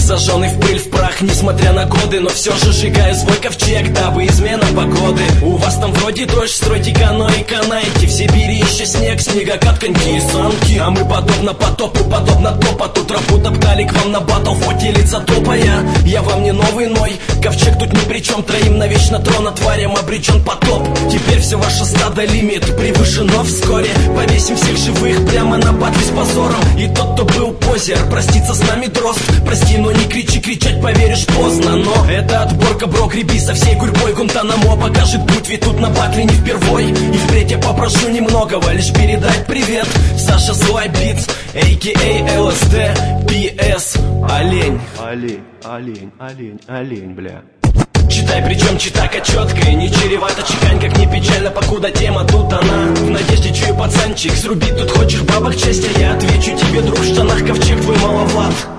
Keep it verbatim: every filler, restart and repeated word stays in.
Сожженный в пыль, в прах, несмотря на годы, но все же сжигаю свой ковчег, дабы измена погоды. У вас там вроде дождь, стройте каноэ и канайте. В Сибири еще снег, снегокат, коньки и санки. А мы подобно потопу, подобно топоту, тропу топтали к вам на батл, фотилица топая. Я вам не новый ной, ковчег тут ни при чем. Троим навечно трона тварям обречен потоп. Теперь все ваше стадо лимит превышено вскоре. Повесим всех живых прямо на батле с позором. И тот, кто был позер, простится с нами дрозд. Прости, но не кричи, кричать поверишь поздно. Но это отборка, бро, греби со всей гурьбой. Гунтанамо покажет путь, ведь тут на батле не впервой. И впредь я попрошу немногого, лишь передать привет. Саша Злай Битс, а ка а. эл эс дэ, пи эс, олень. Олень, олень, олень, олень, бля. Читай, причем читака четкая, не чревата чекань, как не печально, покуда тема тут она. В надежде чую, пацанчик, срубить тут хочешь бабок часть, а я отвечу тебе, друг, в штанах ковчег твой маловат.